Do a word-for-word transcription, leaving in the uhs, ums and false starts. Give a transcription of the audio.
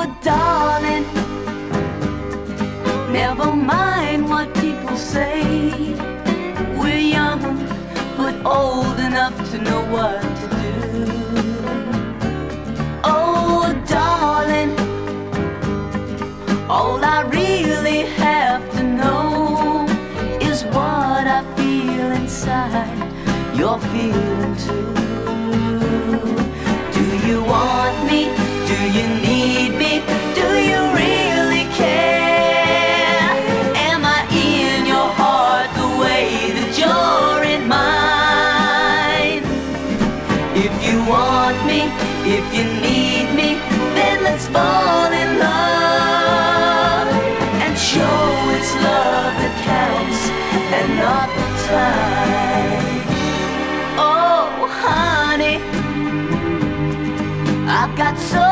darling, never mind what people say. We're young, but old enough to know what to do. Oh, darling, all I really have to know is what I feel inside. You're feeling too. Do you want me? Do you need me? Do you really care? Am I in your heart the way that you're in mine? If you want me, if you need me, then let's fall in love and show it's love that counts and not the time. Oh, honey, I've got so